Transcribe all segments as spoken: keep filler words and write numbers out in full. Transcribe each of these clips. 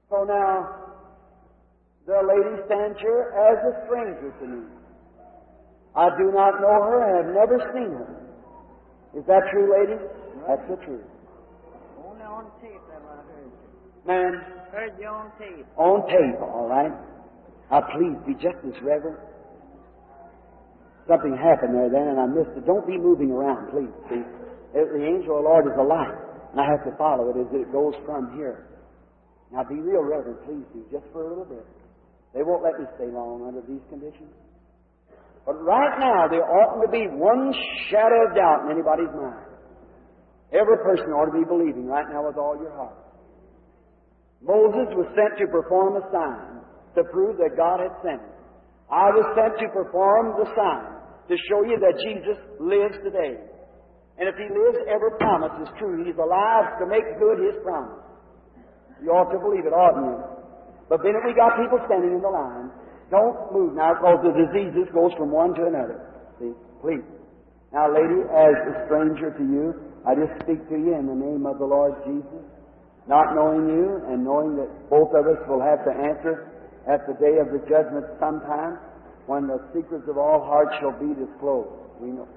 So now, the lady stands here as a stranger to me. I do not know her and have never seen her. Is that true, lady? That's the truth. Only on tape have I heard you. Man, Heard you on tape. on tape, all right. Now, please be just as reverent. Something happened there then, and I missed it. Don't be moving around, please. See, the angel of the Lord is a light, and I have to follow it as it goes from here. Now, be real reverent, please do, just for a little bit. They won't let me stay long under these conditions. But right now, there oughtn't to be one shadow of doubt in anybody's mind. Every person ought to be believing right now with all your heart. Moses was sent to perform a sign to prove that God had sent him. I was sent to perform the sign to show you that Jesus lives today. And if He lives, every promise is true. He's alive to make good His promise. You ought to believe it, oughtn't you? But then if we got people standing in the line, don't move now, because the diseases goes from one to another. See? Please. Now, lady, as a stranger to you, I just speak to you in the name of the Lord Jesus, not knowing you and knowing that both of us will have to answer at the day of the judgment sometime when the secrets of all hearts shall be disclosed. We know.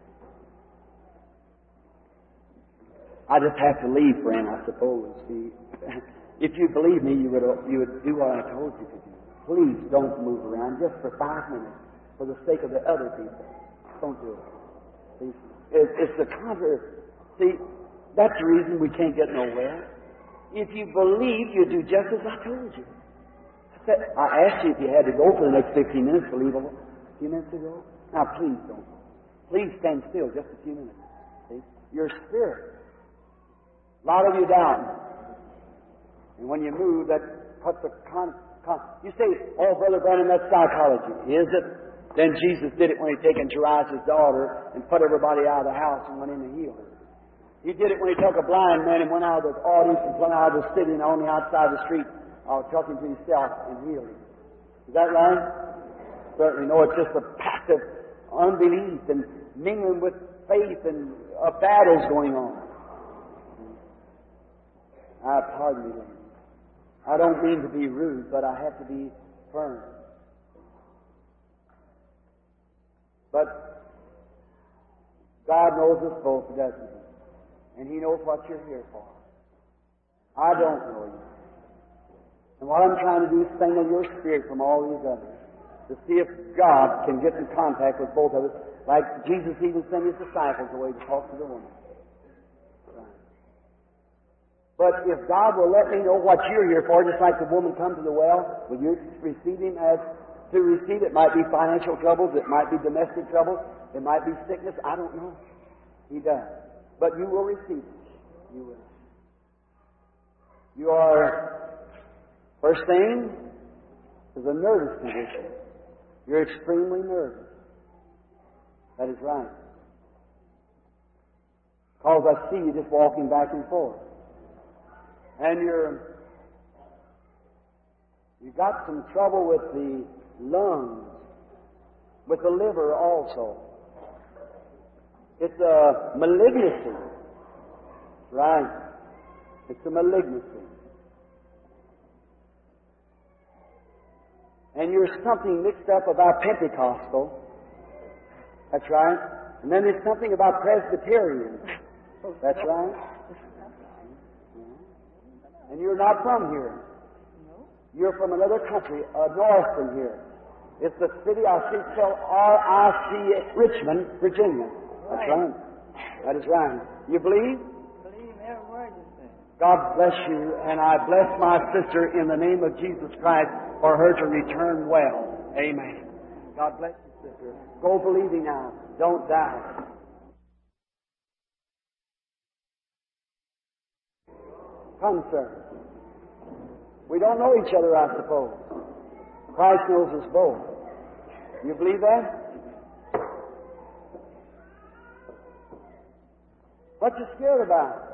I just have to leave, friend, I suppose. See, if you believe me, you would, you would do what I told you to do. Please don't move around just for five minutes for the sake of the other people. Don't do it. See, it, it's the contrary. See, that's the reason we can't get nowhere. If you believe, you do just as I told you. I, said, I asked you if you had to go for the next fifteen minutes to leave a few minutes ago. Now, please don't. Please stand still just a few minutes. See? Your spirit. A lot of you down. And when you move, that puts a con... con you say, oh, Brother Branham, that's psychology. Is it? Then Jesus did it when He taken Jairus' daughter and put everybody out of the house and went in to heal her. He did it when He took a blind man and went out of the audience and went out of the city and on the outside of the street, uh, talking to Himself and healed him. Is that right? Certainly no. It's just a passive unbelief and mingling with faith and uh, battles going on. I pardon me, lady. I don't mean to be rude, but I have to be firm. But God knows us both, doesn't He? And He knows what you're here for. I don't know you. And what I'm trying to do is single your spirit from all these others to see if God can get in contact with both of us, like Jesus even sent His disciples away to talk to the woman. But if God will let me know what you're here for, just like the woman come to the well, will you receive Him as to receive? It might be financial troubles, it might be domestic troubles, it might be sickness, I don't know. He does. But you will receive it. You will. You are, first thing, is a nervous condition. You're extremely nervous. That is right. Because I see you just walking back and forth. And you're, you've got some trouble with the lungs, with the liver also. It's a malignancy. Right. It's a malignancy. And you're something mixed up about Pentecostal. That's right. And then there's something about Presbyterian. That's right. And you're not from here. You're from another country, uh, north from here. It's the city, I see, spelled R I C, Richmond, Virginia. That's right. That is right. You believe? Believe every word you say. God bless you, and I bless my sister in the name of Jesus Christ for her to return well. Amen. God bless you, sister. Go believing now. Don't die. Come, sir. We don't know each other, I suppose. Christ knows us both. You believe that? What you scared about?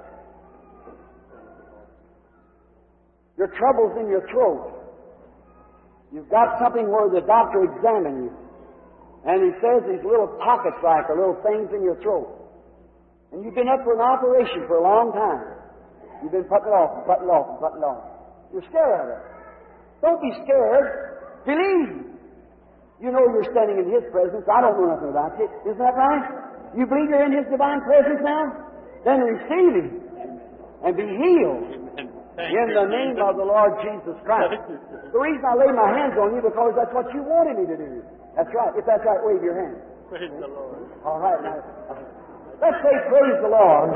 Your trouble's in your throat. You've got something where the doctor examines you. And he says these little pockets like or little things in your throat. And you've been up for an operation for a long time. You've been putting it off and putting it off and putting it off. You're scared of it. Don't be scared. Believe. You know you're standing in His presence. I don't know nothing about it. Isn't that right? You believe you're in His divine presence now? Then receive Him and be healed in the name of the Lord Jesus Christ. The reason I lay my hands on you because that's what you wanted me to do. That's right. If that's right, wave your hand. Praise the Lord. All right. Now, let's say praise the Lord.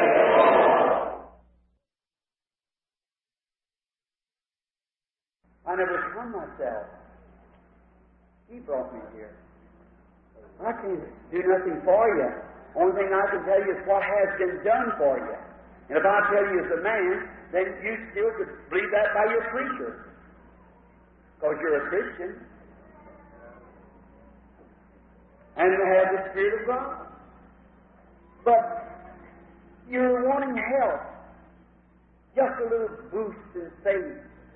I never come myself. He brought me here. I can't do nothing for you. Only thing I can tell you is what has been done for you. And if I tell you as a man, then you still could believe that by your preacher. Because you're a Christian. And you have the Spirit of God. But you're wanting help. Just a little boost in faith.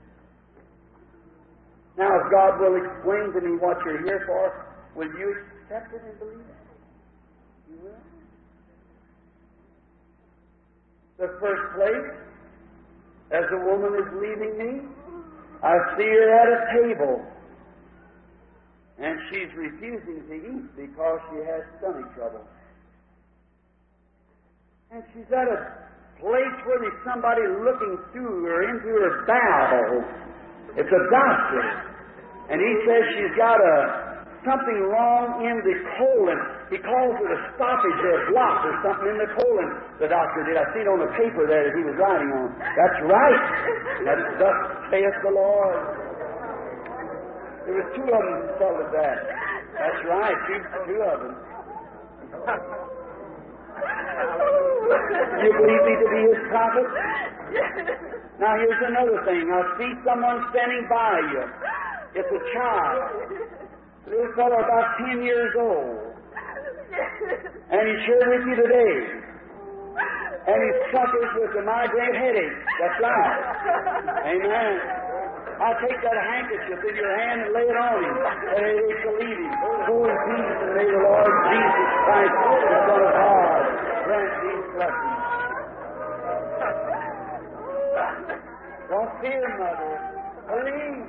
Now, if God will explain to me what you're here for, will you accept it and believe it? You will? The first place, as the woman is leaving me, I see her at a table. And she's refusing to eat because she has stomach trouble. And she's at a place where there's somebody looking through her, into her bowels. It's a doctor. And he says she's got a something wrong in the colon. He calls it a stoppage or a block or something in the colon, the doctor did. I seen on the paper there that he was writing on. That's right. That's thus saith the Lord. There was two of them that told us that. That's right, two, two of them. You believe me to be His prophet? Now here's another thing. I see someone standing by you. It's a child. A little fellow about ten years old. And he's here with you today. And he suffers with a migraine headache. That's right. Amen. I'll take that handkerchief in your hand and lay it on him. And it shall leave him. Go in peace, and may the Lord Jesus Christ, the Son of God, grant these blessings. Don't fear, Mother. Believe.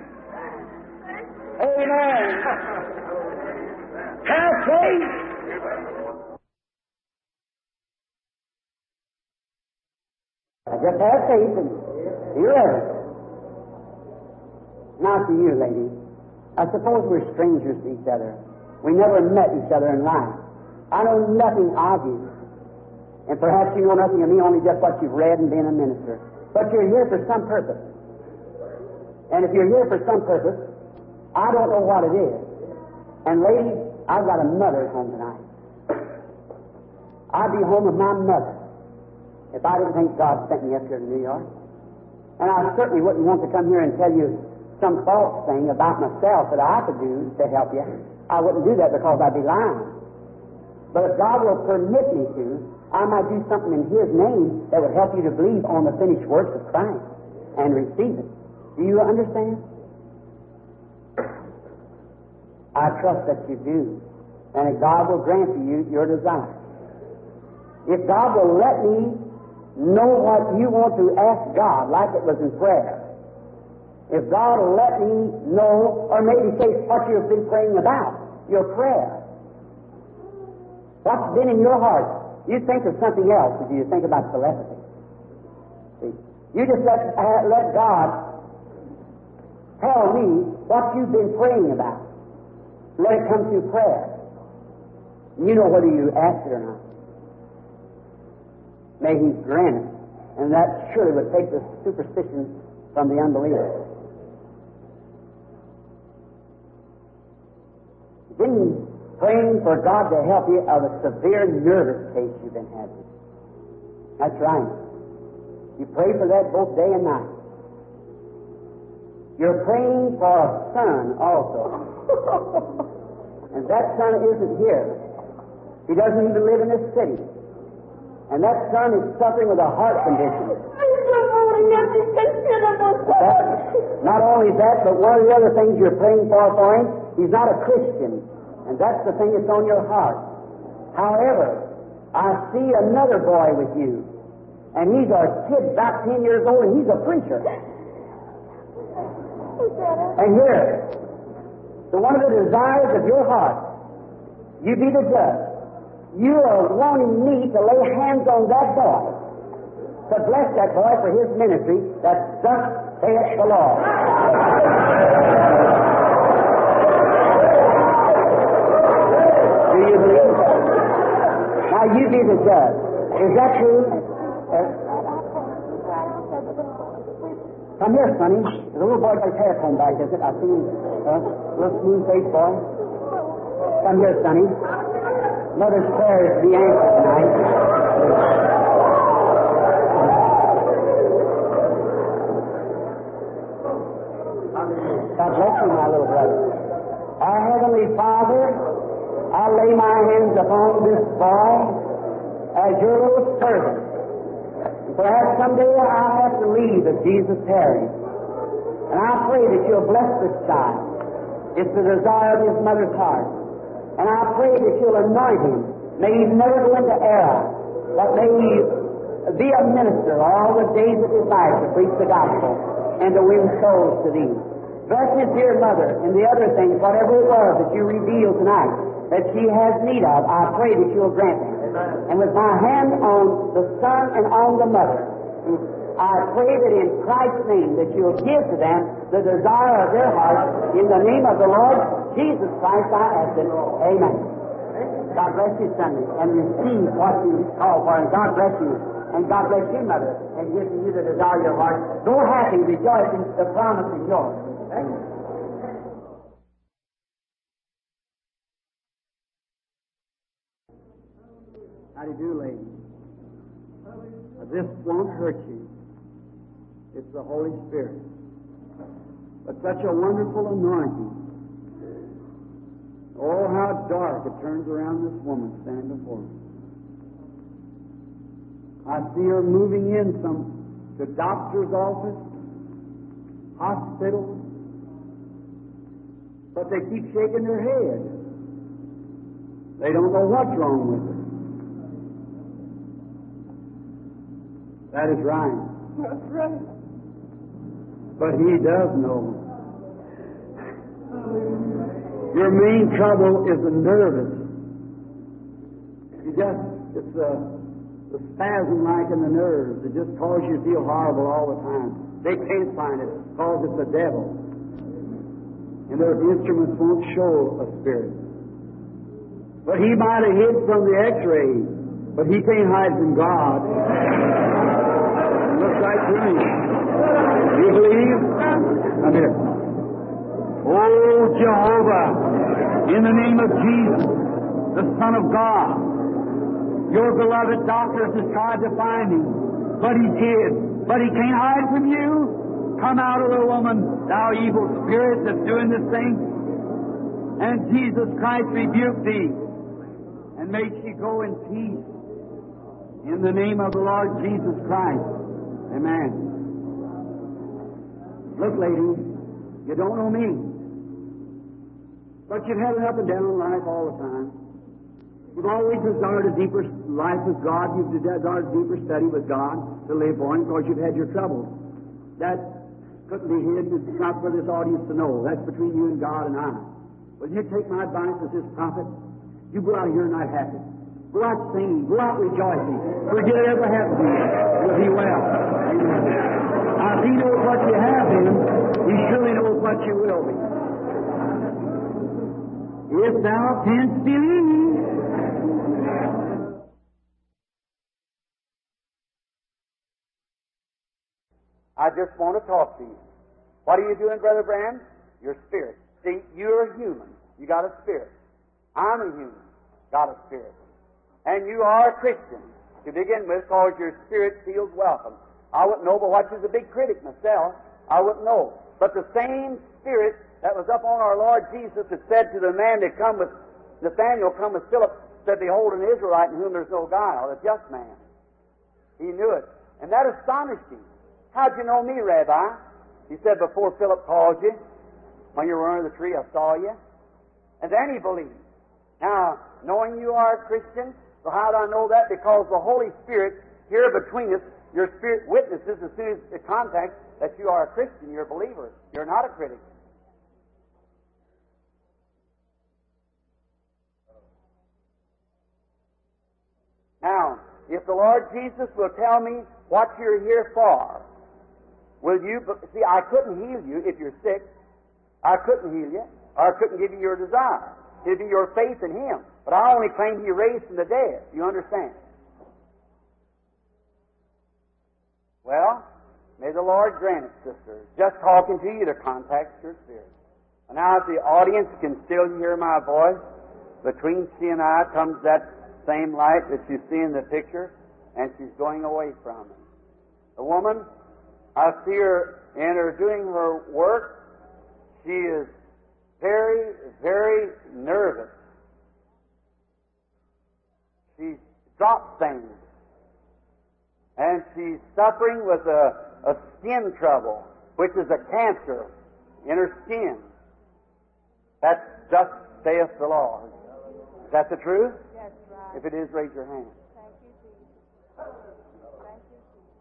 Amen. Have faith. I just have faith and be ready. Now to you, lady. I suppose we're strangers to each other. We never met each other in life. I know nothing of you. And perhaps you know nothing of me, only just what you've read and been a minister. But you're here for some purpose. And if you're here for some purpose, I don't know what it is. And ladies, I've got a mother at home tonight. I'd be home with my mother if I didn't think God sent me up here to New York. And I certainly wouldn't want to come here and tell you some false thing about myself that I could do to help you. I wouldn't do that because I'd be lying. But if God will permit me to, I might do something in His name that would help you to believe on the finished works of Christ and receive it. Do you understand? I trust that you do, and that God will grant to you your desire. If God will let me know what you want to ask God, like it was in prayer, if God will let me know, or maybe say what you've been praying about, your prayer, what's been in your heart, you think of something else if you think about telepathy. See, you just let, uh, let God tell me what you've been praying about. Let it come through prayer. You know whether you ask it or not. May He grant it. And that surely would take the superstition from the unbeliever. Been praying for God to help you of a severe nervous case you've been having. That's right. You pray for that both day and night. You're praying for a son also. And that son isn't here. He doesn't even live in this city. And that son is suffering with a heart condition. That, not only that, but one of the other things you're praying for for him, he's not a Christian. And that's the thing that's on your heart. However, I see another boy with you. And he's a kid about ten years old, and he's a preacher. And here, so one of the desires of your heart, you be the judge. You are wanting me to lay hands on that boy, to bless that boy for his ministry, that thus saith the Lord. Do you believe that? Now you be the judge. Is that true? Uh, come here, Sonny. The little boy got his hair combed back, is it? I see him. Uh, little smooth faced boy. Come here, Sonny. Mother's prayer is to be answered tonight. God bless you, my little brother. Our Heavenly Father, I lay my hands upon this boy as your little servant. Perhaps someday I'll have to leave if Jesus tarries. And I pray that you'll bless this child. It's the desire of his mother's heart. And I pray that you'll anoint him. May he never go into error, but may he be a minister all the days of his life to preach the gospel and to win souls to thee. Bless his dear mother and the other things, whatever it was that you revealed tonight, that she has need of, I pray that you'll grant it. And with my hand on the son and on the mother, I pray that in Christ's name that you'll give to them the desire of their heart. In the name of the Lord Jesus Christ I ask it. Amen. God bless you, Sonny, and receive what you call for, and God bless you. And God bless you, Mother, and give to you the desire of your heart. Go happy, rejoicing, the promise is yours. Amen. How do you do, ladies? This won't hurt you. It's the Holy Spirit. But such a wonderful anointing. Oh, how dark it turns around this woman standing before me. I see her moving in some to doctor's office, hospital, but they keep shaking their head. They don't know what's wrong with her. That is right. That's right. But He does know. Your main trouble is the nervous. You just, it's a, the spasm like in the nerves. It just causes you to feel horrible all the time. They can't find it because it's the devil. And those instruments won't show a spirit. But he might have hid from the x-ray, but he can't hide from God. It looks right to me. You believe? Come here. Oh, Jehovah, in the name of Jesus, the Son of God, your beloved doctors has tried to find him, but he did. But he can't hide from you. Come out of the woman, thou evil spirit that's doing this thing. And Jesus Christ rebuke thee, and may she go in peace. In the name of the Lord Jesus Christ. Amen. Look, ladies, you don't know me. But you've had an up and down life all the time. You've always desired a deeper life with God. You've desired a deeper study with God to live on because you've had your troubles. That couldn't be hidden. It's not for this audience to know. That's between you and God and I. Will you take my advice as this prophet? You go out here and not happy. Go out singing. Go out rejoicing. Forget it ever happened to you. You'll be well. Amen. Now, if He knows what you have been, He surely knows what you will be. If thou canst believe. I just want to talk to you. What are you doing, Brother Branham? Your spirit. See, you're a human. You got a spirit. I'm a human. Got a spirit. And you are a Christian to begin with because your spirit feels welcome. I wouldn't know, but what is a big critic myself, I wouldn't know. But the same spirit that was up on our Lord Jesus that said to the man that come with Nathaniel, come with Philip, said, behold, an Israelite in whom there's no guile, a just man. He knew it. And that astonished him. How'd you know me, Rabbi? He said, before Philip called you, when you were under the tree, I saw you. And then he believed. Now, knowing you are a Christian, so how do I know that? Because the Holy Spirit here between us, your spirit witnesses as soon as it contacts that you are a Christian, you're a believer. You're not a critic. Now, if the Lord Jesus will tell me what you're here for, will you... See, I couldn't heal you if you're sick. I couldn't heal you, or I couldn't give you your desire. It'd be your faith in Him. But I only claim He raised from the dead. You understand? Well, may the Lord grant it, sister. Just talking to you to contact your spirit. And now, if the audience can still hear my voice, between she and I comes that same light that you see in the picture, and she's going away from it. The woman, I see her in her doing her work. She is very, very nervous. She's dropped things. And she's suffering with a, a skin trouble, which is a cancer in her skin. That's thus saith the Lord. Is that the truth? That's right. If it is, raise your hand. Thank you, Jesus. Thank you,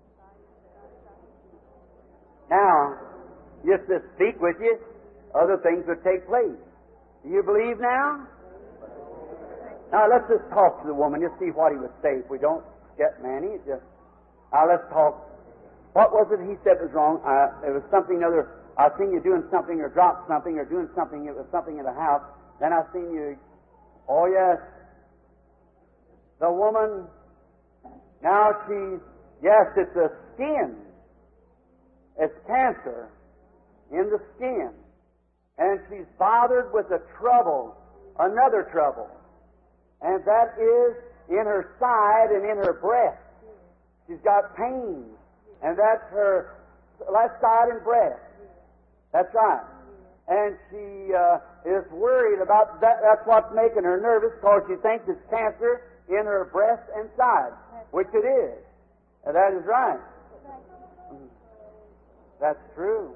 Jesus. Now, just to speak with you, other things would take place. Do you believe now? Now, let's just talk to the woman, just see what he would say. If we don't get Manny, just... Now, let's talk. What was it he said was wrong? Uh, it was something other... I seen you doing something or dropped something or doing something, it was something in the house. Then I seen you... Oh, yes. The woman... Now she's... Yes, it's a skin. It's cancer in the skin. And she's bothered with a trouble, another trouble. And that is in her side and in her breast. She's got pain. And that's her left side and breast. That's right. And she uh, is worried about that. That's what's making her nervous, because she thinks it's cancer in her breast and side, which it is. And that is right. That's true.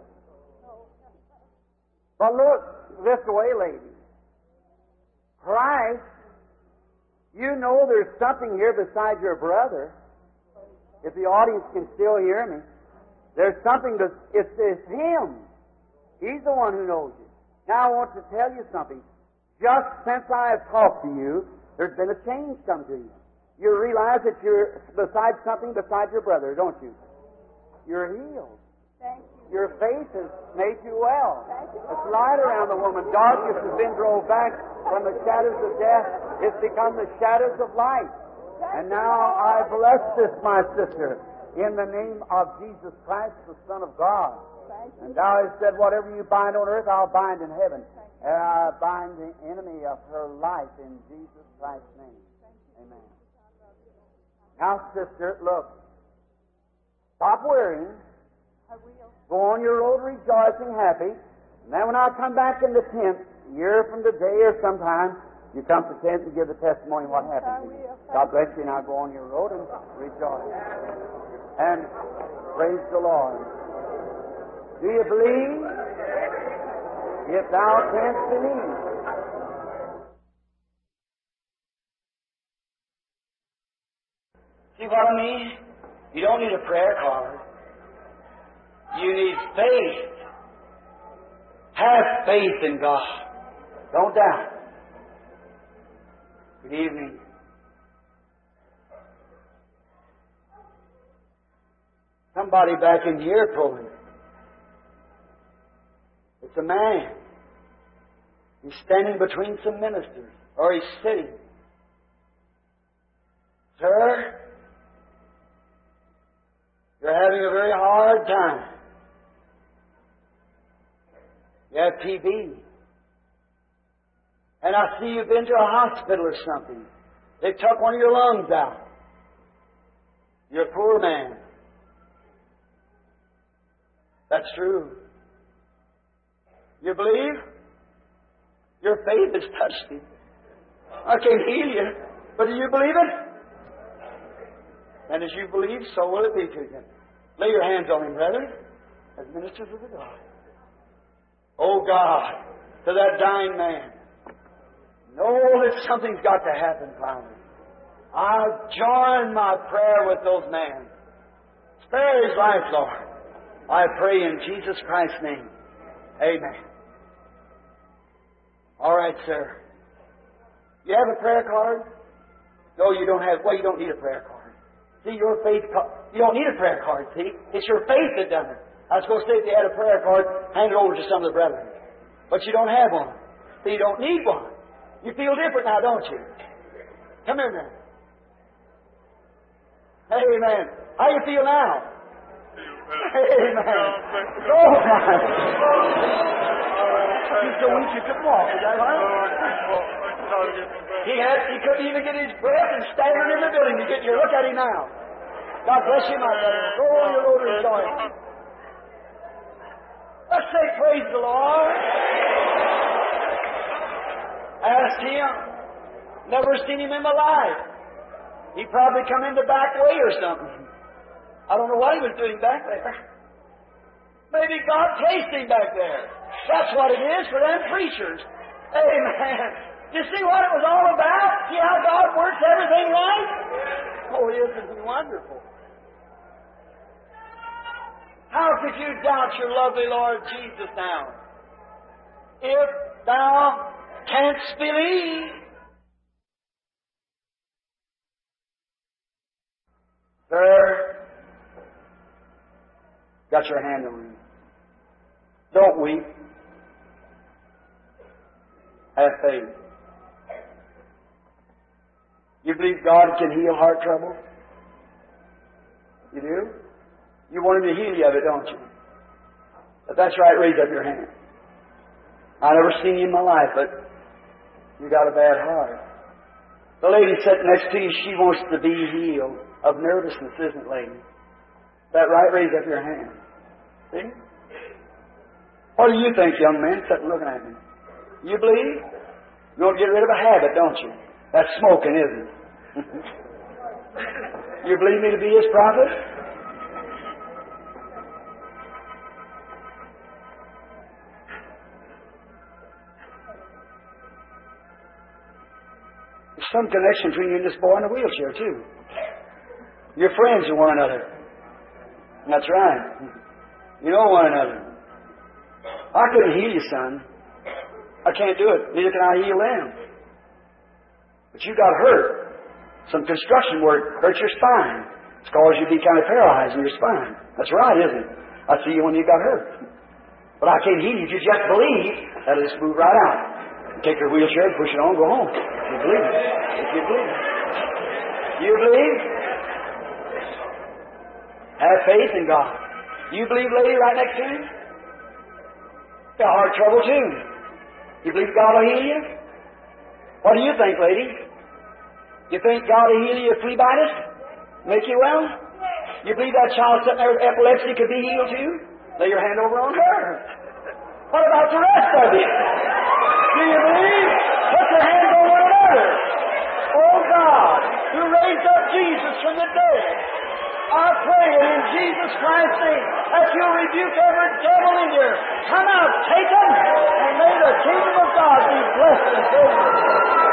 But look this way, lady. Christ, you know there's something here besides your brother. If the audience can still hear me, there's something that it's, it's Him. He's the one who knows you. Now I want to tell you something. Just since I have talked to you, there's been a change come to you. You realize that you're beside something besides your brother, don't you? You're healed. Thank you. Your faith has made you well. Thank you. It's light around the woman. Darkness has been drove back from the shadows of death. It's become the shadows of light. And now I bless this, my sister, in the name of Jesus Christ, the Son of God. And thou hast said, whatever you bind on earth, I'll bind in heaven. And I bind the enemy of her life in Jesus Christ's name. Amen. Now, sister, look. Stop worrying. Go on your road rejoicing, happy. And then when I come back in the tent, a year from today or sometime, you come to tent and give the testimony of what happened to you. God bless you. Now go on your road and rejoice. And praise the Lord. Do you believe? If thou canst believe. See what I mean? You don't need a prayer card. You need faith. Have faith in God. Don't doubt. Good evening. Somebody back in here pulling. It's a man. He's standing between some ministers, or he's sitting. Sir, you're having a very hard time. You have T B. And I see you've been to a hospital or something. They took one of your lungs out. You're a poor man. That's true. You believe? Your faith has touched me. I can't heal you, but do you believe it? And as you believe, so will it be to you. Lay your hands on him, brethren, as ministers of the God. Oh God, to that dying man, know that something's got to happen finally. I join my prayer with those men. Spare his life, Lord. I pray in Jesus Christ's name. Amen. All right, sir. You have a prayer card? No, you don't have, well, you don't need a prayer card. See, your faith, you don't need a prayer card, see? It's your faith that done it. I was going to say if you had a prayer card, hand it over to some of the brethren. But you don't have one. So you don't need one. You feel different now, don't you? Come here now. Amen. How you feel now? Amen. Oh, my. He's so weak you couldn't walk. Is that right? He had, he couldn't even get his breath and staggered in the building to get you. Look at him now. God bless you, my brother. Oh, your Lord rejoice. Let's say praise the Lord. Asked him. Never seen him in my life. He probably come in the back way or something. I don't know what he was doing back there. Maybe God placed him back there. That's what it is for them preachers. Amen. You see what it was all about? See how God works everything right? Oh, isn't He wonderful? How could you doubt your lovely Lord Jesus now? If thou canst believe. Sir, got your hand on me. Don't weep. Have faith. You believe God can heal heart trouble? You do? You want Him to heal you of it, don't you? If that's right, raise up your hand. I've never seen you in my life, but you got a bad heart. The lady sitting next to you, she wants to be healed of nervousness, isn't it, lady? Is that right? Raise up your hand. See? What do you think, young man, sitting looking at me? You believe? You want to get rid of a habit, don't you? That's smoking, isn't it? You believe me to be His prophet? There's some connection between you and this boy in a wheelchair, too. You're friends with one another. That's right. You know one another. I couldn't heal you, son. I can't do it. Neither can I heal them. But you got hurt. Some construction work hurt your spine. It's caused you to be kind of paralyzed in your spine. That's right, isn't it? I see you when you got hurt. But I can't heal you. If you just believe, that'll just move right out. You take your wheelchair and push it on and go home. If you believe it. If you believe it. You believe? Have faith in God. You believe, lady, right next to you? Got heart trouble too. You believe God will heal you? What do you think, lady? You think God will heal you of phlebitis? Make you well? You believe that child sitting there with epilepsy could be healed too? Lay your hand over on her. What about the rest of you? Do you believe? Put your hands on one another. Oh God, who raised up Jesus from the dead, I pray in Jesus Christ's name that you'll rebuke every devil in here. Come out, take them, and may the kingdom of God be blessed and favored.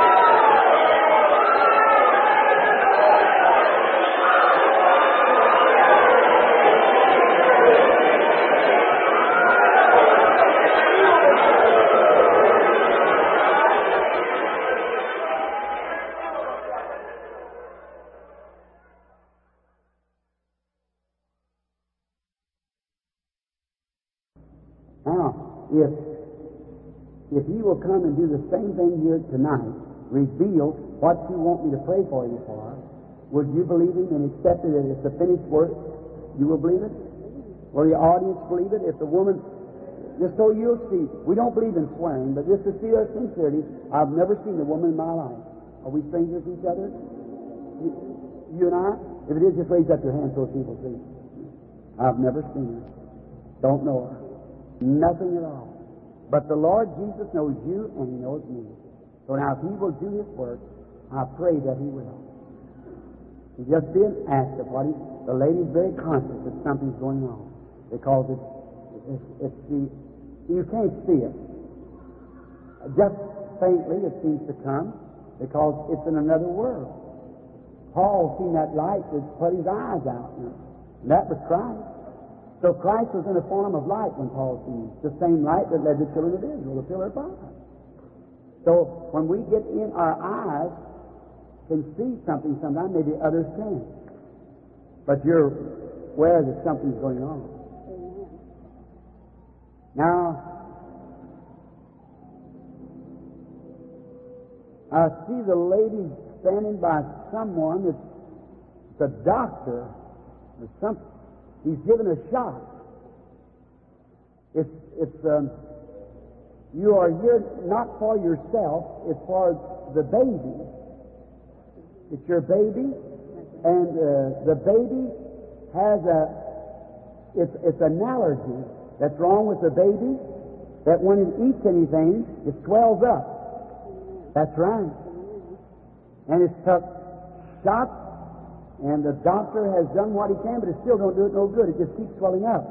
If, if you will come and do the same thing here tonight, reveal what you want me to pray for you for, would you believe Him and accept it as it's a finished work? You will believe it? Will your audience believe it? If the woman, just so you'll see, we don't believe in swearing, but just to see our sincerity, I've never seen a woman in my life. Are we strangers to each other? You, you and I? If it is, just raise up your hand so people see. I've never seen her. Don't know her. Nothing at all. But the Lord Jesus knows you and He knows me. So now if He will do His work, I pray that He will. He's just being asked of what He... The lady's very conscious that something's going on. Because it's... It's, it's the... You can't see it. Just faintly it seems to come because it's in another world. Paul seen that light that put his eyes out. You know, and that was Christ. So Christ was in a form of light when Paul seen the same light that led the children of Israel, the pillar of fire. So when we get in our eyes, can see something sometimes, maybe others can't. But you're aware that something's going on. Amen. Now, I see the lady standing by someone that's a doctor or something. He's given a shot. It's, it's, um, you are here not for yourself, it's for the baby. It's your baby, and uh, the baby has a, it's, it's an allergy that's wrong with the baby, that when it eats anything, it swells up. That's right. And it's took shots, and the doctor has done what he can, but it still don't do it no good. It just keeps swelling up.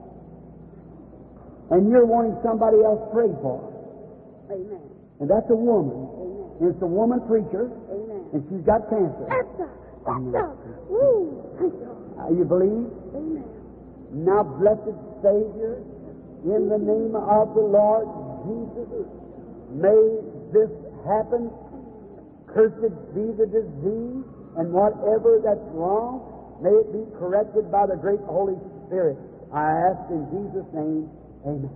And you're wanting somebody else prayed for. Amen. And that's a woman. Amen. And it's a woman preacher, Amen. and she's got cancer. That's a, that's a, woo, thank you. Uh, you believe? Amen. Now, blessed Savior, in the name of the Lord Jesus, may this happen. Cursed be the disease, and whatever that's wrong, may it be corrected by the great Holy Spirit. I ask in Jesus' name, amen.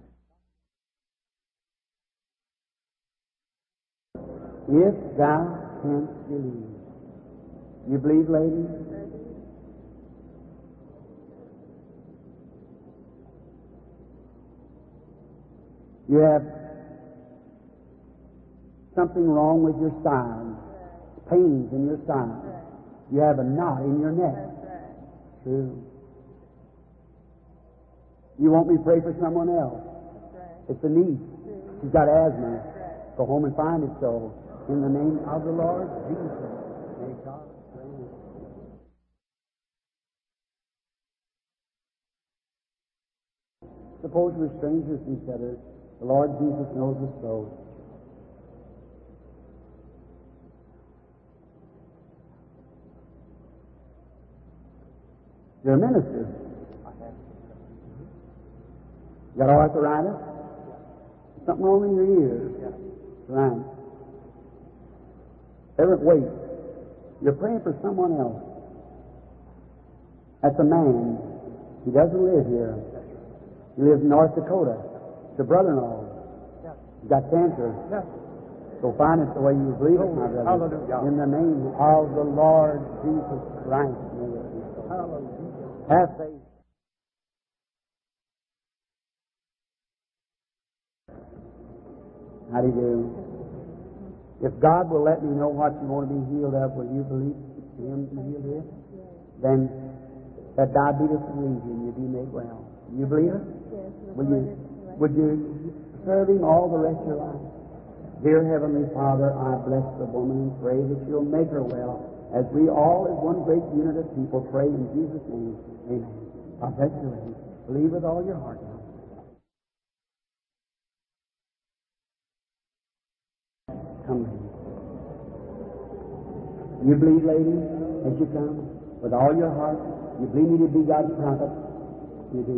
If thou canst believe. You believe, lady? You have something wrong with your side, pains in your side. You have a knot in your neck. True. You want me to pray for someone else? It's a niece. She's got asthma. Go home and find it so. In the name of the Lord Jesus. May God grant it. Suppose we're strangers to each other. The Lord Jesus knows us so. You're a minister. You got arthritis? Something wrong in your ears. Right. Everett, wait. You're praying for someone else. That's a man. He doesn't live here. He lives in North Dakota. It's a brother-in-law. He's got cancer. So find it the way you believe it, my brother. Hallelujah. In the name of the Lord Jesus Christ. May it be so. Hallelujah. Have faith. How do you do? If God will let me know what you want to be healed of, will you believe Him to be healed here? Then that diabetes will leave you and you'll be made well. You believe it? Yes. Will you, would you serve Him all the rest of your life? Dear Heavenly Father, I bless the woman and pray that you'll make her well, as we all, as one great unit of people, pray in Jesus' name. Amen. God bless you, lady. Believe with all your heart now. Come, lady. You believe, lady, as you come, with all your heart. You believe me to be God's prophet. You do.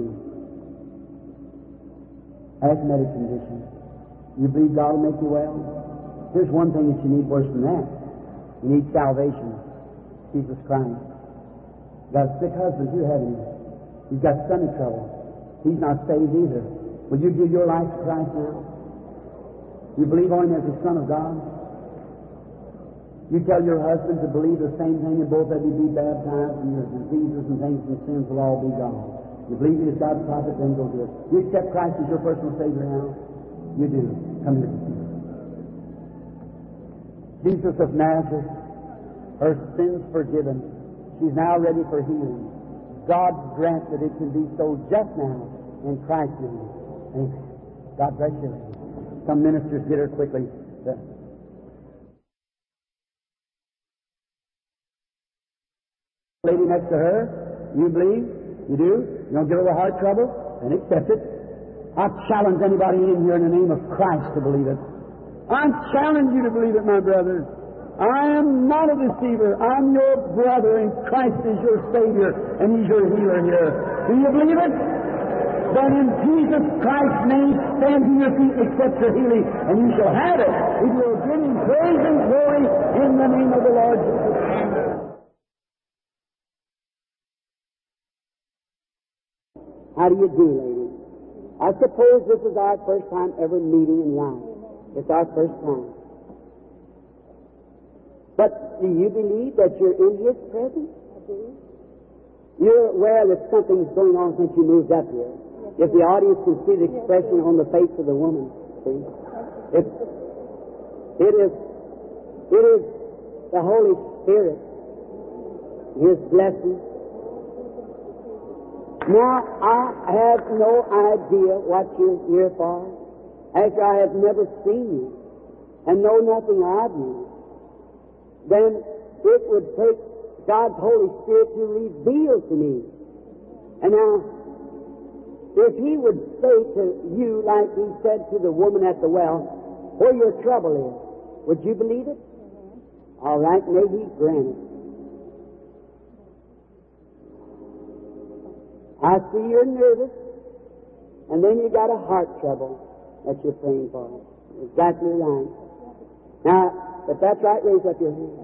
Asthmatic condition. You believe God will make you well? Here's one thing that you need worse than that. You need salvation. Jesus Christ. You got a sick husband too, haven't you? He's got stomach trouble. He's not saved either. Will you give your life to Christ now? You believe on Him as the Son of God? You tell your husband to believe the same thing, and both of you be baptized, and your diseases and things and sins will all be gone. You believe He is God's prophet, then go do it. You accept Christ as your personal Savior now? You do. Come here to see. Jesus of Nazareth, her sins forgiven. She's now ready for healing. God grant that it can be so just now in Christ's name. Amen. God bless you. Some ministers get her quickly. Lady next to her, you believe? You do? You don't get over heart trouble? Then accept it. I challenge anybody in here in the name of Christ to believe it. I challenge you to believe it, my brother. I am not a deceiver. I'm your brother, and Christ is your Savior, and He's your healer here. Do you believe it? then in Jesus Christ's name, stand to your feet, accept your healing, and you shall have it. If you will give Him praise and glory in the name of the Lord Jesus. How do you do, ladies? I suppose this is our first time ever meeting in life. It's our first time. But do you believe that you're in His presence? I do. You're aware that something's going on since you moved up here. If the audience can see the expression on the face of the woman, see? It's, it is, it is the Holy Spirit, His blessing. Now, I have no idea what you're here for, after I have never seen you and know nothing of you. Then it would take God's Holy Spirit to reveal to me. And now, if He would say to you, like He said to the woman at the well, where your trouble is, would you believe it? All right, may He grant it. I see you're nervous, and then you got a heart trouble that you're praying for. Exactly right. Now, if that's right, raise up your hand.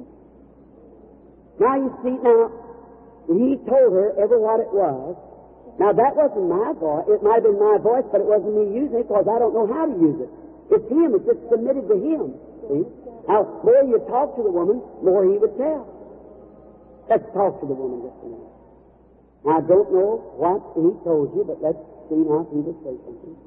Now you see, now, He told her ever what it was. Now that wasn't my voice. It might have been my voice, but it wasn't me using it because I don't know how to use it. It's Him. It's just submitted to Him. See? Now, the more you talk to the woman, the more He would tell. Let's talk to the woman just a minute. Now, I don't know what He told you, but let's see now if He will say something.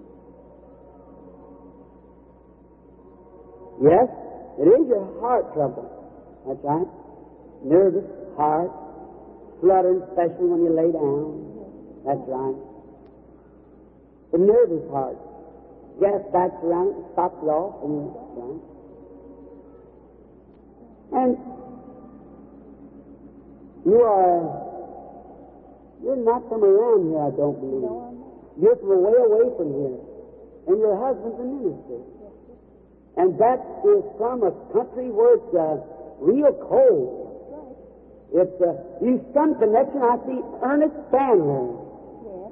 Yes, it is your heart trouble. That's right. Nervous heart, fluttering, especially when you lay down. That's right. The nervous heart. Gas backs around it and stops it off, and that's right. And you are, you're not from around here, I don't believe. You're from way away from here. And your husband's a minister. And that is from a country where it's uh, real cold. It's uh, you some connection. I see Ernest Bandler. Yes.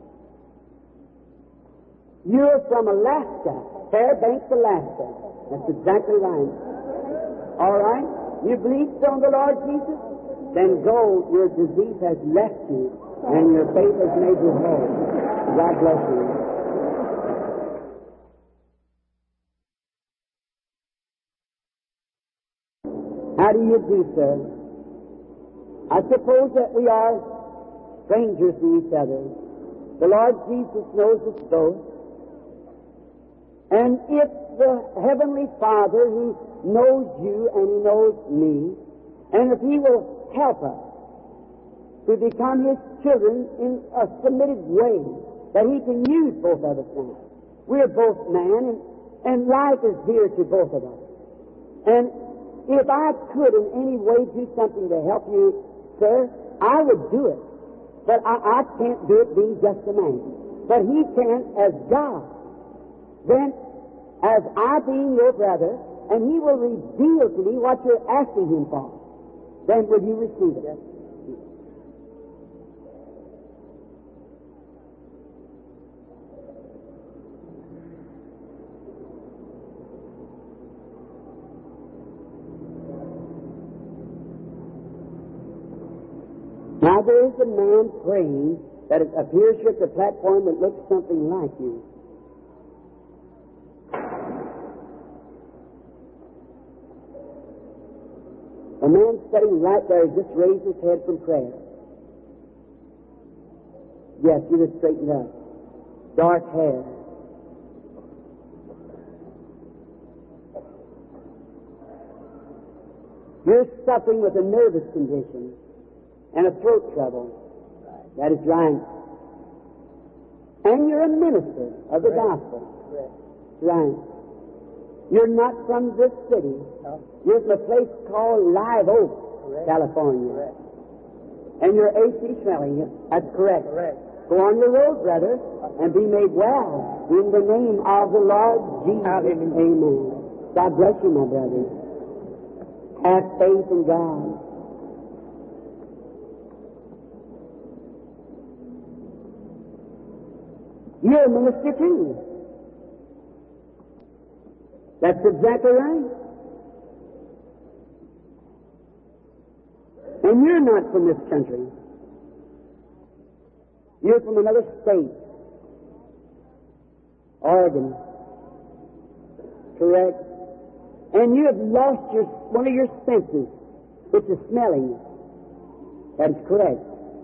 You're from Alaska, Fairbanks, Alaska. That's exactly right. All right? You believe on the Lord Jesus? Then go. Your disease has left you, and your faith has made you whole. God bless you. How do you do, sir? I suppose that we are strangers to each other. The Lord Jesus knows us both. And if the Heavenly Father, who knows you and He knows me, and if He will help us to become His children in a submitted way, that He can use both of us now. We're both man, and, and life is dear to both of us. And if I could in any way do something to help you, sir, I would do it. But I, I can't do it being just a man. But He can as God. Then, as I being your brother, and He will reveal to me what you're asking Him for, then will you receive it? Now there is a man praying that appears here at the platform that looks something like you. A man sitting right there just raised his head from prayer. Yes, you just straightened up. Dark hair. You're suffering with a nervous condition and a throat trouble. That is right. And you're a minister of the gospel. Right. You're not from this city. No. You're from a place called Live Oak, Correct. California. Correct. And you're A C Schmeling. That's correct. Correct. Go on your road, brother, and be made well in the name of the Lord Jesus. Hallelujah. Amen. God bless you, my brother. Have faith in God. You're a minister too. That's exactly right. And you're not from this country. You're from another state. Oregon. Correct? And you have lost your one of your senses, which is smelling. That's correct.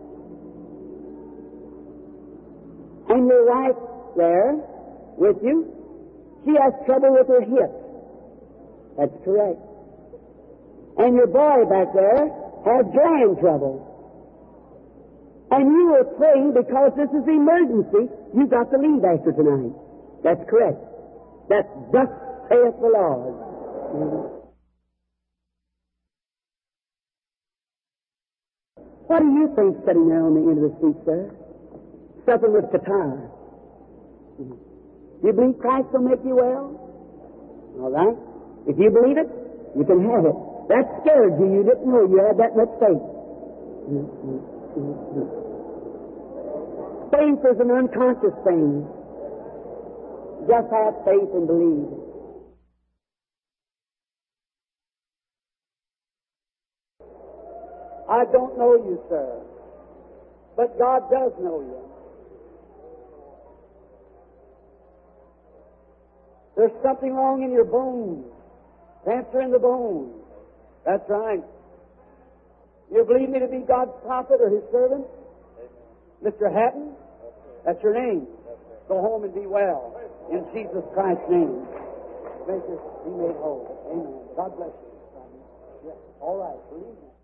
And your wife there with you, she has trouble with her hips. That's correct. And your boy back there has drawing trouble. And you were praying because this is emergency. You got to leave after tonight. That's correct. That's thus saith the Lord. What do you think sitting there on the end of the seat, sir? Suffering with catarrh. You believe Christ will make you well? All right. If you believe it, you can have it. That scared you. You didn't know you had that much faith. Faith is an unconscious thing. Just have faith and believe. I don't know you, sir, but God does know you. There's something wrong in your bones. Cancer in the bones. That's right. You believe me to be God's prophet or His servant? Mister Hatton? That's your name. Go home and be well. In Jesus Christ's name. Make us be made whole. Amen. God bless you. Yes. All right. Believe me.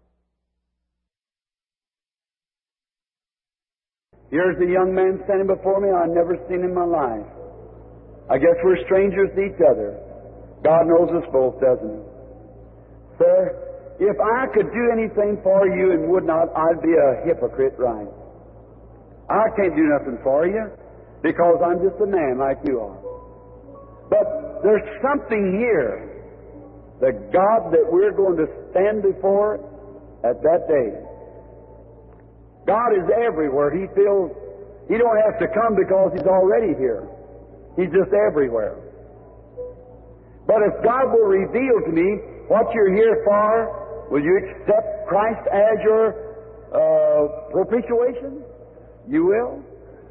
Here's a young man standing before me I've never seen in my life. I guess we're strangers to each other. God knows us both, doesn't He? Sir, if I could do anything for you and would not, I'd be a hypocrite, right? I can't do nothing for you because I'm just a man like you are. But there's something here, the God that we're going to stand before at that day. God is everywhere. He feels He don't have to come because He's already here. He's just everywhere. But if God will reveal to me what you're here for, will you accept Christ as your uh, propitiation? You will?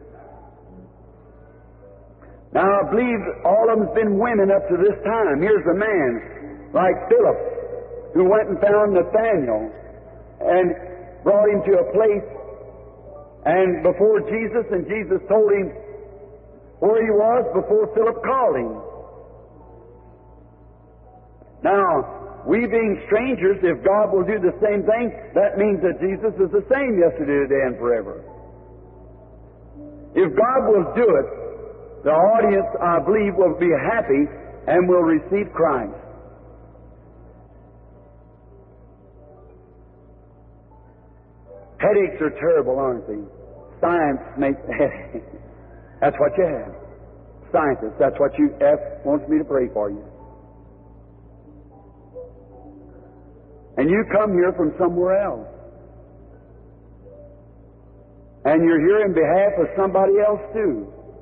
Now, I believe all of them's been women up to this time. Here's a man like Philip who went and found Nathanael and brought him to a place and before Jesus, and Jesus told him where he was before Philip called him. Now, we being strangers, if God will do the same thing, that means that Jesus is the same yesterday, today, and forever. If God will do it, the audience, I believe, will be happy and will receive Christ. Headaches are terrible, aren't they? Science makes headaches. That's what you have. Scientists, that's what you ask, wants me to pray for you. And you come here from somewhere else. And you're here in behalf of somebody else too.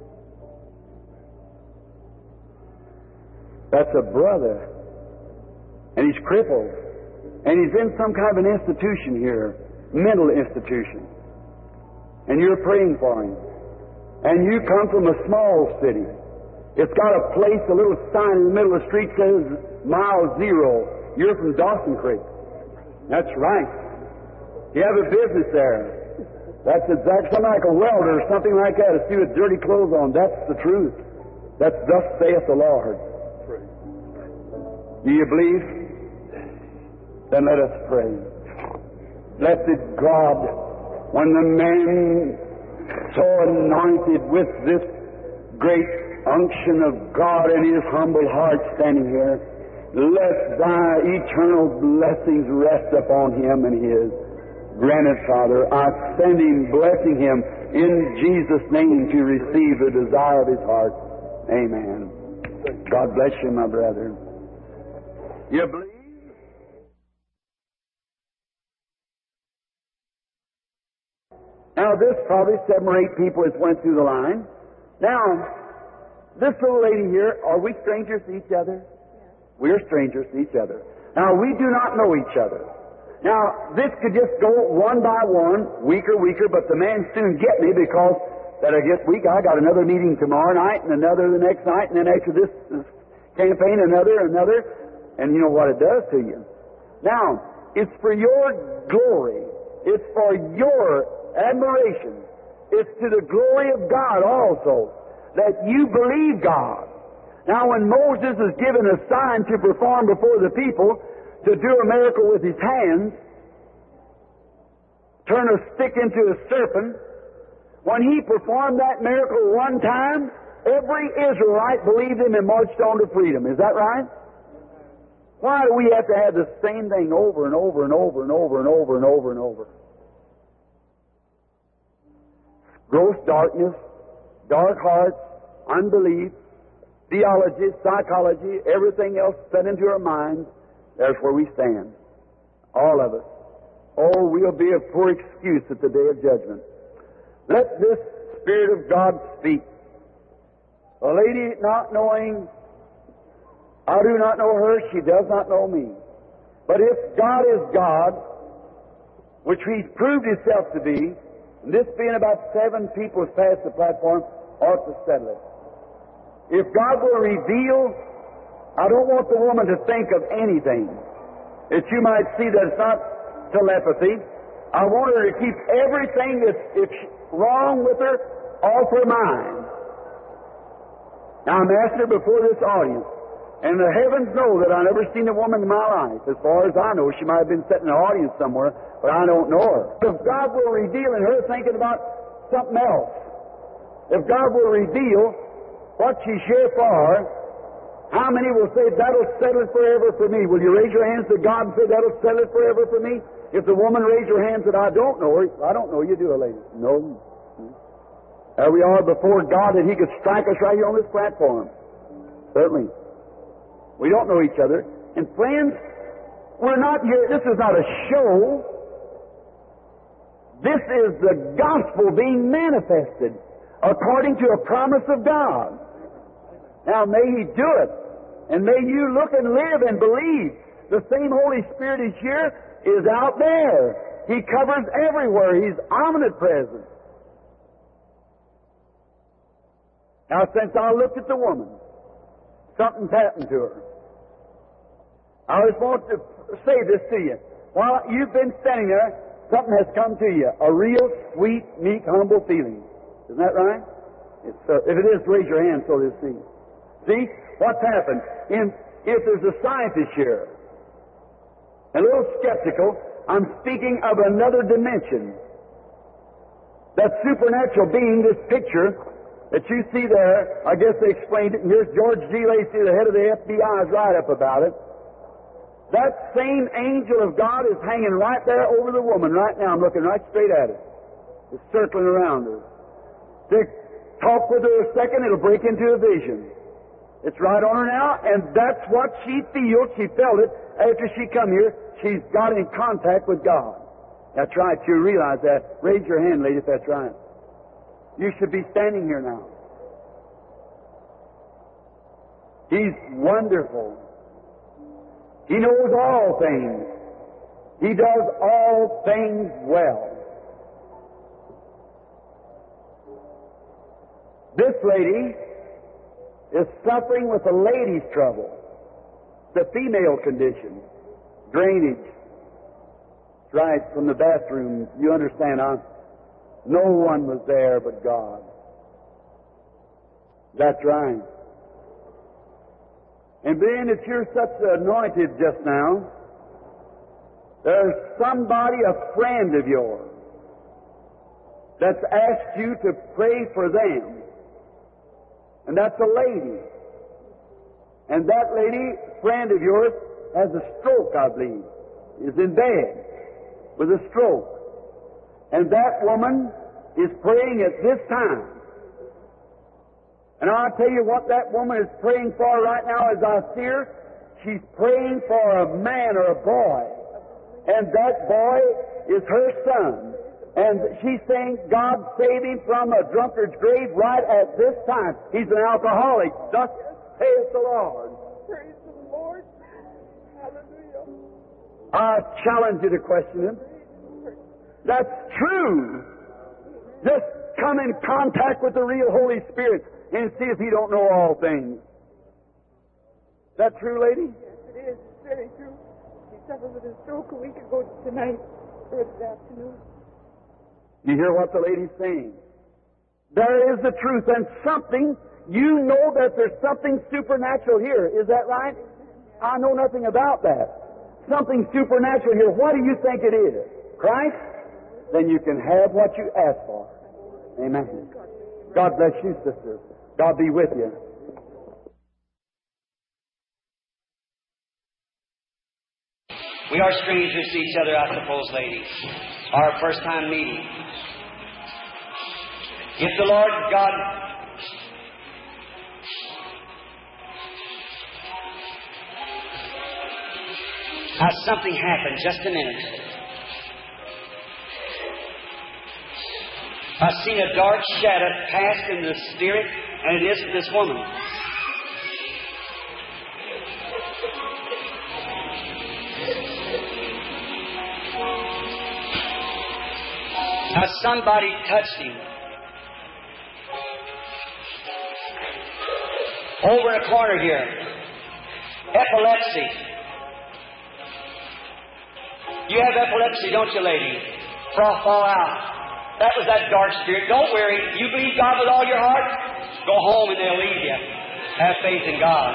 That's a brother. And he's crippled. And he's in some kind of an institution here, mental institution. And you're praying for him. And you come from a small city. It's got a place, a little sign in the middle of the street says mile zero. You're from Dawson Creek. That's right. You have a business there. That's exactly something like a welder or something like that. A few with dirty clothes on. That's the truth. That's thus saith the Lord. Do you believe? Then let us pray. Blessed God, when the man so anointed with this great unction of God in his humble heart standing here, let thy eternal blessings rest upon him and his. Grant it, Father. I send him, blessing him in Jesus' name to receive the desire of his heart. Amen. God bless you, my brother. You believe? Now, this probably seven or eight people has went through the line. Now, this little lady here, are we strangers to each other? We are strangers to each other. Now, we do not know each other. Now, this could just go one by one, weaker, weaker, but the man soon get me because that I guess week I got another meeting tomorrow night and another the next night, and then after this, this campaign, another, another, and you know what it does to you. Now, it's for your glory. It's for your admiration. It's to the glory of God also that you believe God. Now, when Moses is given a sign to perform before the people to do a miracle with his hands, turn a stick into a serpent, when he performed that miracle one time, every Israelite believed him and marched on to freedom. Is that right? Why do we have to have the same thing over and over and over and over and over and over and over? Gross darkness, dark hearts, unbelief, theology, psychology, everything else set into our minds. There's where we stand. All of us. Oh, we'll be a poor excuse at the day of judgment. Let this Spirit of God speak. A lady not knowing, I do not know her, she does not know me. But if God is God, which He's proved Himself to be, and this being about seven people has passed the platform, ought to settle it. If God will reveal, I don't want the woman to think of anything that you might see that it's not telepathy. I want her to keep everything that's it's wrong with her off her mind. Now, I'm asking her before this audience, and the heavens know that I've never seen a woman in my life. As far as I know, she might have been sitting in an audience somewhere, but I don't know her. If God will reveal in her thinking about something else, if God will reveal what she's here for, how many will say, that'll settle it forever for me? Will you raise your hands to God and say, that'll settle it forever for me? If the woman raised her hands that I don't know her, I don't know you, do a lady. No. There we are before God, and He could strike us right here on this platform. Certainly. We don't know each other. And friends, we're not here, this is not a show. This is the gospel being manifested according to a promise of God. Now, may He do it. And may you look and live and believe. The same Holy Spirit is here, is out there. He covers everywhere. He's omnipresent. Now, since I looked at the woman, something's happened to her. I just want to say this to you. While you've been standing there, something has come to you. A real sweet, meek, humble feeling. Isn't that right? It's, uh, if it is, raise your hand so they'll see. See? What's happened? In, if there's a scientist here, a little skeptical, I'm speaking of another dimension. That supernatural being, this picture that you see there, I guess they explained it, and here's George G. Lacey, the head of the F B I's write-up about it. That same angel of God is hanging right there over the woman right now. I'm looking right straight at it. It's circling around her. To talk with her a second, it'll break into a vision. It's right on her now, and that's what she feels. She felt it after she come here. She's got in contact with God. That's right. You realize that. Raise your hand, lady, if that's right. You should be standing here now. He's wonderful. He knows all things. He does all things well. This lady is suffering with a lady's trouble. It's a female condition. Drainage. That's right, from the bathroom. You understand, huh? No one was there but God. That's right. And being that you're such anointed just now, there's somebody, a friend of yours, that's asked you to pray for them. And that's a lady. And that lady, friend of yours, has a stroke, I believe. Is in bed with a stroke. And that woman is praying at this time. And I'll tell you what that woman is praying for right now as I see her. She's praying for a man or a boy. And that boy is her son. And she's saying, God save him from a drunkard's grave right at this time. He's an alcoholic. Thus saith the Lord. Praise the Lord. Hallelujah. I challenge you to question him. That's true. Just come in contact with the real Holy Spirit and see if he don't know all things. Is that true, lady? Yes, it is. It's very true. He suffered with a stroke a week ago tonight, or this afternoon. You hear what the lady's saying? There is the truth, and something, you know that there's something supernatural here. Is that right? I know nothing about that. Something supernatural here. What do you think it is? Christ? Then you can have what you ask for. Amen. God bless you, sister. God be with you. We are strangers to each other, I suppose, ladies. Our first time meeting. If the Lord God has something happened, just a minute. I've seen a dark shadow cast in the spirit, and it is this woman. Now somebody touched him. Over in a corner here. Epilepsy. You have epilepsy, don't you, lady? Fall, fall out. That was that dark spirit. Don't worry. You believe God with all your heart? Go home and they'll leave you. Have faith in God.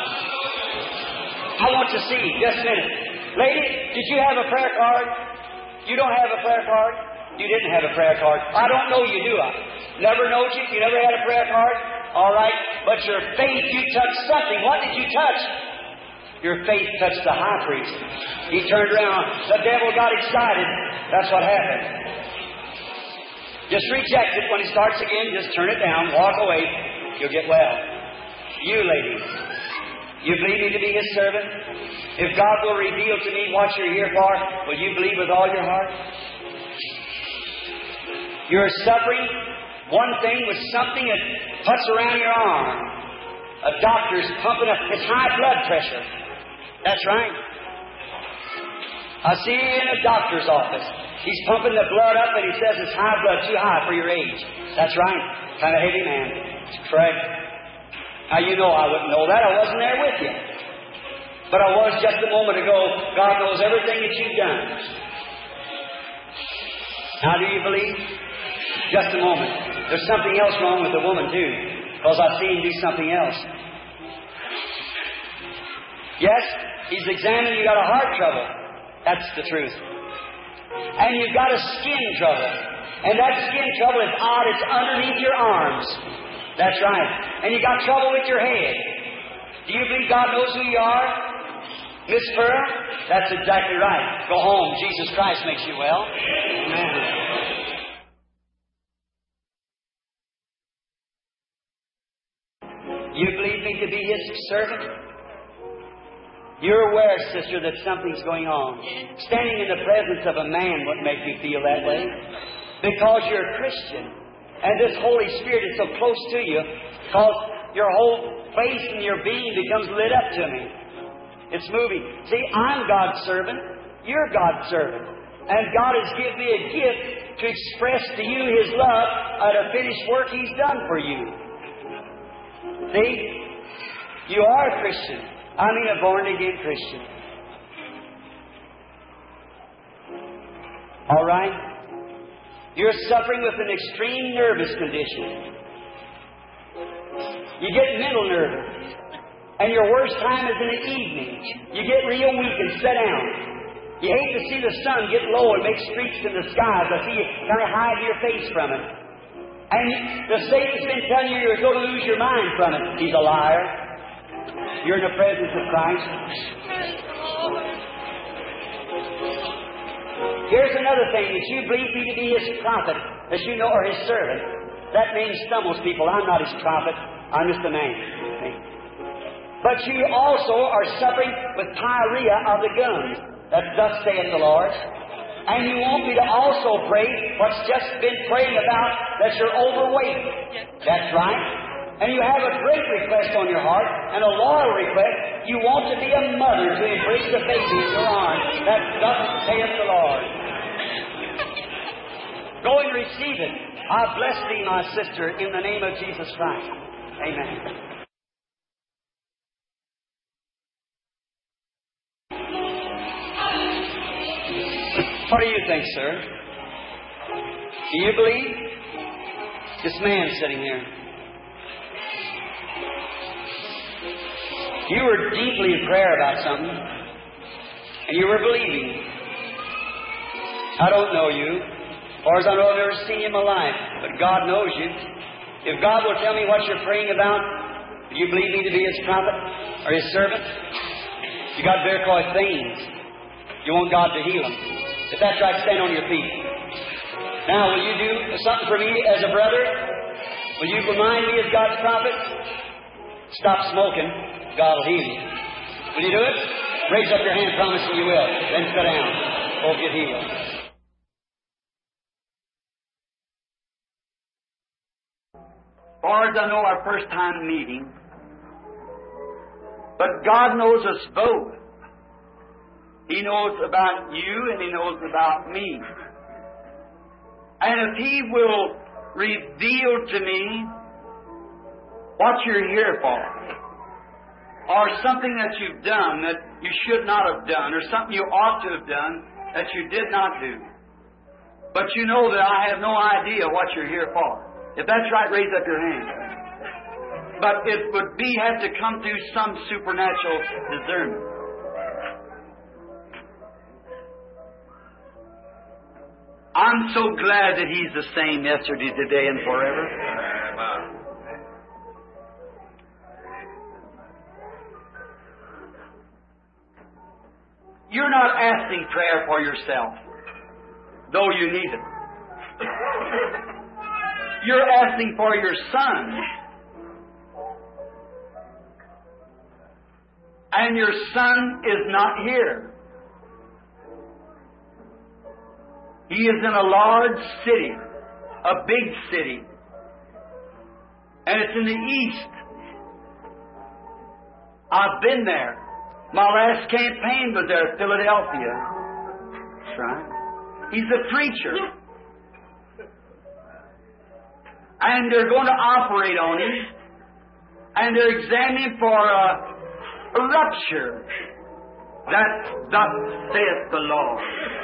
I want to see. Just a minute. Lady, did you have a prayer card? You don't have a prayer card? You didn't have a prayer card. I don't know you, do I? Never knowed you? You never had a prayer card? All right. But your faith, you touched something. What did you touch? Your faith touched the high priest. He turned around. The devil got excited. That's what happened. Just reject it. When he starts again, just turn it down. Walk away. You'll get well. You ladies, you believe me to be His servant? If God will reveal to me what you're here for, will you believe with all your heart? You're suffering one thing with something that puts around your arm. A doctor's pumping up. It's high blood pressure. That's right. I see you in a doctor's office. He's pumping the blood up and he says it's high blood, too high for your age. That's right. Kind of heavy man. It's correct. Now you know I wouldn't know that. I wasn't there with you. But I was just a moment ago. God knows everything that you've done. Now do you believe? Just a moment. There's something else wrong with the woman too. Because I've seen him do something else. Yes, he's examining you got a heart trouble. That's the truth. And you've got a skin trouble. And that skin trouble is odd. It's underneath your arms. That's right. And you got trouble with your head. Do you believe God knows who you are? Miss Pearl? That's exactly right. Go home. Jesus Christ makes you well. Amen. You believe me to be His servant? You're aware, sister, that something's going on. Standing in the presence of a man would make you feel that way. Because you're a Christian. And this Holy Spirit is so close to you. Because your whole face and your being becomes lit up to me. It's moving. See, I'm God's servant. You're God's servant. And God has given me a gift to express to you His love at a finished work He's done for you. See? You are a Christian. I mean a born-again Christian. All right? You're suffering with an extreme nervous condition. You get mental nervous. And your worst time is in the evening. You get real weak and sit down. You hate to see the sun get low and make streaks in the skies. I see you kind of hide your face from it. And the Satan's been telling you you're going to lose your mind from it. He's a liar. You're in the presence of Christ. Here's another thing. That you believe me to be His prophet, as you know, or His servant. That name stumbles people. I'm not His prophet. I'm just a man. But you also are suffering with pyorrhea of the gums. That thus saith the Lord. And you want me to also pray what's just been praying about, that you're overweight. That's right. And you have a great request on your heart, and a loyal request. You want to be a mother to embrace the baby in your arms. That thus saith the Lord. Go and receive it. I bless thee, my sister, in the name of Jesus Christ. Amen. What do you think, sir? Do you believe? This man sitting here. You were deeply in prayer about something, and you were believing. I don't know you. As far as I know, I've never seen you in my life, but God knows you. If God will tell me what you're praying about, do you believe me to be His prophet or His servant? You got varicose veins. You want God to heal them. If that's right, stand on your feet. Now, will you do something for me as a brother? Will you remind me as God's prophet? Stop smoking. God will heal you. Will you do it? Raise up your hand, promising you will. Then sit down. Both get healed. As far as I know, our first time meeting. But God knows us both. He knows about you and He knows about me. And if He will reveal to me what you're here for, or something that you've done that you should not have done, or something you ought to have done that you did not do, but you know that I have no idea what you're here for. If that's right, raise up your hand. But it would be have to come through some supernatural discernment. I'm so glad that He's the same yesterday, today, and forever. You're not asking prayer for yourself, though you need it. You're asking for your son. And your son is not here. He is in a large city, a big city. And it's in the east. I've been there. My last campaign was there at Philadelphia. That's right. He's a preacher. And they're going to operate on him. And they're examining for a, a rupture. That thus saith the Lord.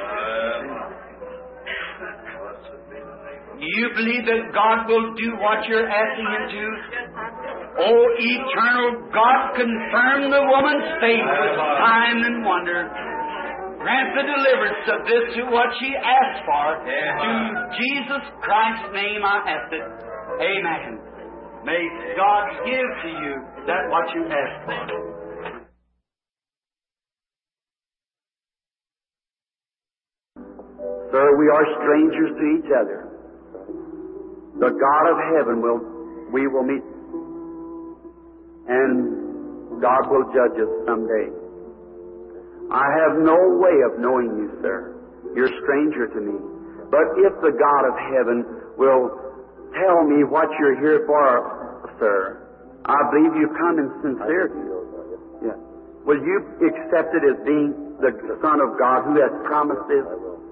You believe that God will do what you're asking Him to? Oh, eternal God, confirm the woman's faith with sign and wonder. Grant the deliverance of this to what she asked for. To Jesus Christ's name I ask it. Amen. May God give to you that what you asked for. Sir, we are strangers to each other. The God of heaven will, we will meet. And God will judge us someday. I have no way of knowing you, sir. You're a stranger to me. But if the God of heaven will tell me what you're here for, sir, I believe you come in sincerity. Yeah. Will you accept it as being the Son of God who has promised this?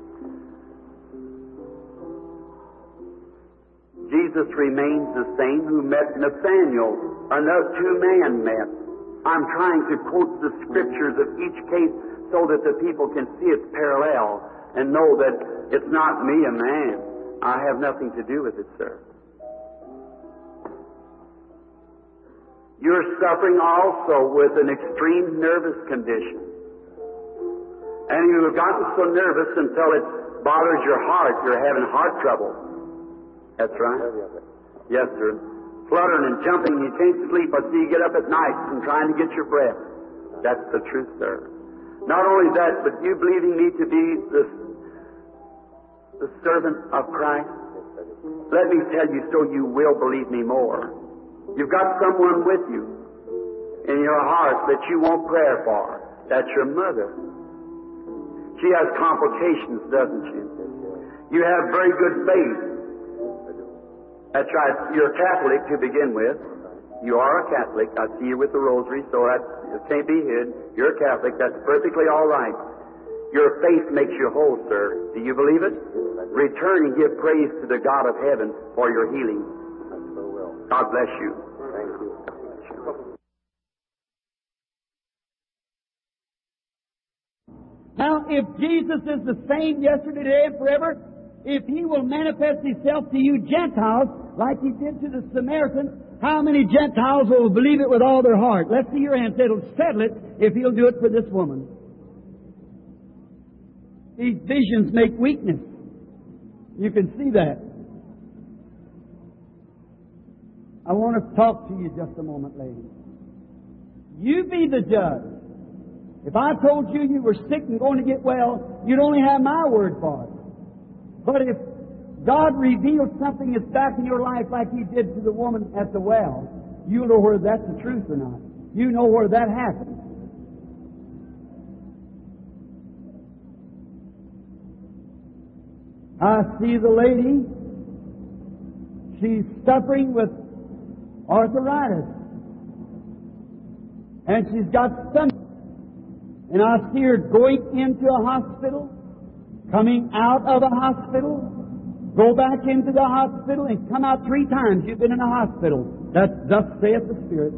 Jesus remains the same who met Nathaniel. Another two men met. I'm trying to quote the scriptures of each case so that the people can see its parallel and know that it's not me, a man. I have nothing to do with it, sir. You're suffering also with an extreme nervous condition. And you've gotten so nervous until it bothers your heart. You're having heart trouble. That's right. Yes, sir. Fluttering and jumping, you can't sleep until you get up at night and trying to get your breath. That's the truth, sir. Not only that, but you believing me to be the, the servant of Christ, let me tell you so you will believe me more. You've got someone with you in your heart that you want prayer for. That's your mother. She has complications, doesn't she? You have very good faith. That's right. You're a Catholic to begin with. You are a Catholic. I see you with the rosary, so that it can't be hid. You're a Catholic. That's perfectly all right. Your faith makes you whole, sir. Do you believe it? Return and give praise to the God of heaven for your healing. God bless you. Thank you. Now, if Jesus is the same yesterday, today, and forever, if He will manifest Himself to you Gentiles, like He did to the Samaritan, how many Gentiles will believe it with all their heart? Let's see your hand. It'll settle it if He'll do it for this woman. These visions make weakness. You can see that. I want to talk to you just a moment, lady. You be the judge. If I told you you were sick and going to get well, you'd only have my word for it. But if God reveals something that's back in your life like He did to the woman at the well, you'll know whether that's the truth or not. You know where that happened. I see the lady. She's suffering with arthritis. And she's got some. And I see her going into a hospital, coming out of a hospital, go back into the hospital, and come out three times. You've been in a hospital. That's thus saith the Spirit.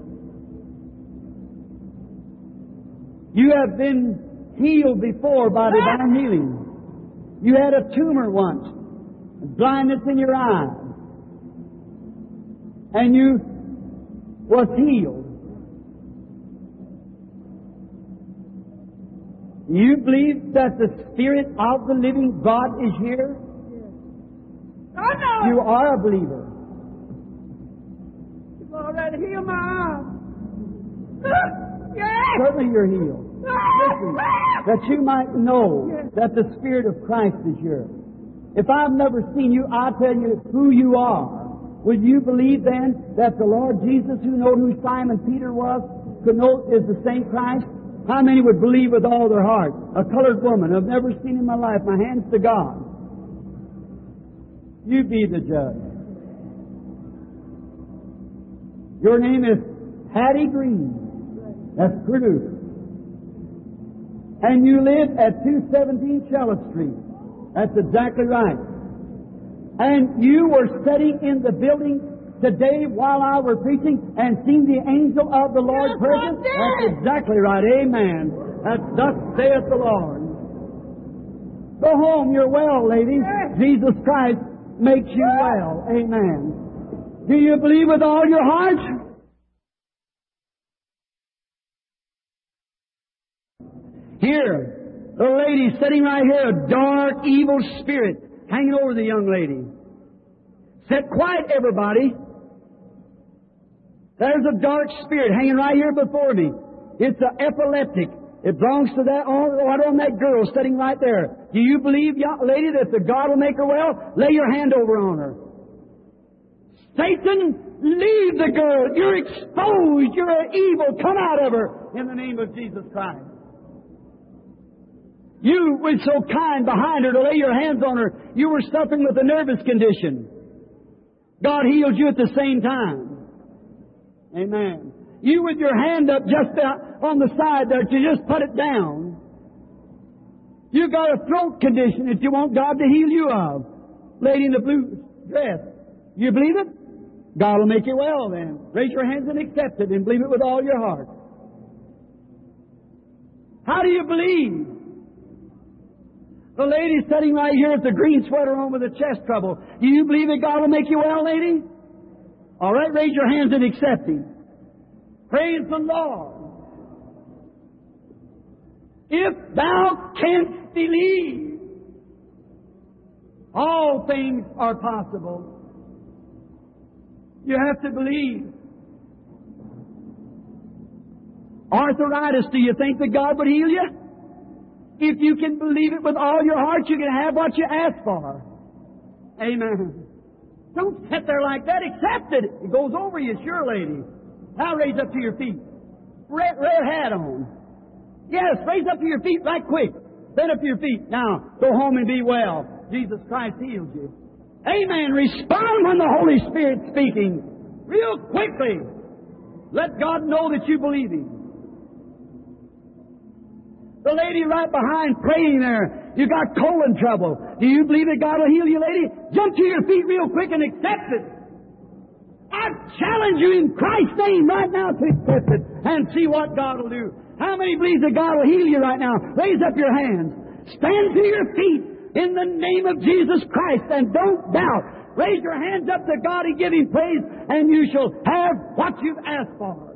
You have been healed before by divine healing. You had a tumor once, blindness in your eye, and you was healed. You believe that the Spirit of the living God is here? Oh, no. You are a believer. You've already healed my arm. Yes. Certainly you're healed. Listen, that you might know that the Spirit of Christ is here. If I've never seen you, I'll tell you who you are. Would you believe then that the Lord Jesus, who knew who Simon Peter was, could know is the same Christ? How many would believe with all their heart? A colored woman I've never seen in my life. My hands to God. You be the judge. Your name is Hattie Green. That's Purdue. And you live at two seventeen Chella Street. That's exactly right. And you were sitting in the building today while I were preaching and seen the angel of the Lord Yes, present? I did. That's exactly right. Amen. That's thus saith the Lord. Go home. You're well, lady. Yes. Jesus Christ makes you well. Amen. Do you believe with all your heart? Here, the lady sitting right here, a dark, evil spirit hanging over the young lady. Sit quiet, everybody. There's a dark spirit hanging right here before me. It's an epileptic. It belongs to that, oh, right on that girl sitting right there. Do you believe, young lady, that the God will make her well? Lay your hand over on her. Satan, leave the girl. You're exposed. You're evil. Come out of her in the name of Jesus Christ. You were so kind behind her to lay your hands on her. You were suffering with a nervous condition. God healed you at the same time. Amen. You with your hand up just on the side there, you just put it down. You got a throat condition that you want God to heal you of. Lady in the blue dress. You believe it? God will make you well then. Raise your hands and accept it and believe it with all your heart. How do you believe? The lady sitting right here with the green sweater on with the chest trouble. Do you believe that God will make you well, lady? All right, raise your hands and accept Him. Praise the Lord. If thou canst believe, all things are possible. You have to believe. Arthritis, do you think that God would heal you? If you can believe it with all your heart, you can have what you ask for. Amen. Don't sit there like that. Accept it. It goes over you, sure, lady. Now raise up to your feet. Red, red hat on. Yes, raise up to your feet right quick. Stand up to your feet. Now, go home and be well. Jesus Christ healed you. Amen. Respond when the Holy Spirit's speaking. Real quickly. Let God know that you believe Him. The lady right behind praying there, you got colon trouble. Do you believe that God will heal you, lady? Jump to your feet real quick and accept it. I challenge you in Christ's name right now to accept it and see what God will do. How many believe that God will heal you right now? Raise up your hands. Stand to your feet in the name of Jesus Christ and don't doubt. Raise your hands up to God and give Him praise and you shall have what you've asked for.